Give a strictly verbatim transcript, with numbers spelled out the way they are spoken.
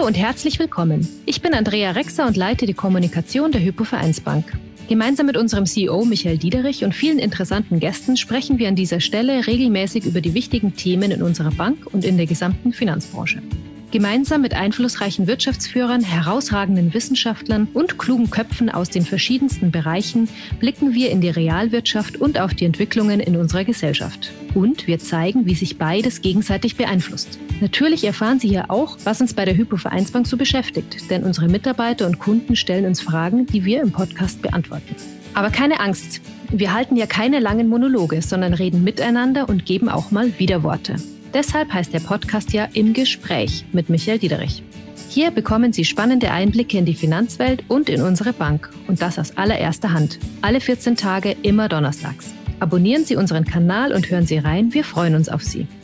Hallo und herzlich willkommen. Ich bin Andrea Rexer und leite die Kommunikation der Hypo-Vereinsbank. Gemeinsam mit unserem C E O Michael Diederich und vielen interessanten Gästen sprechen wir an dieser Stelle regelmäßig über die wichtigen Themen in unserer Bank und in der gesamten Finanzbranche. Gemeinsam mit einflussreichen Wirtschaftsführern, herausragenden Wissenschaftlern und klugen Köpfen aus den verschiedensten Bereichen blicken wir in die Realwirtschaft und auf die Entwicklungen in unserer Gesellschaft. Und wir zeigen, wie sich beides gegenseitig beeinflusst. Natürlich erfahren Sie hier auch, was uns bei der Hypo-Vereinsbank so beschäftigt, denn unsere Mitarbeiter und Kunden stellen uns Fragen, die wir im Podcast beantworten. Aber keine Angst, wir halten ja keine langen Monologe, sondern reden miteinander und geben auch mal Widerworte. Deshalb heißt der Podcast ja Im Gespräch mit Michael Diederich. Hier bekommen Sie spannende Einblicke in die Finanzwelt und in unsere Bank. Und das aus allererster Hand. Alle vierzehn Tage, immer donnerstags. Abonnieren Sie unseren Kanal und hören Sie rein, wir freuen uns auf Sie.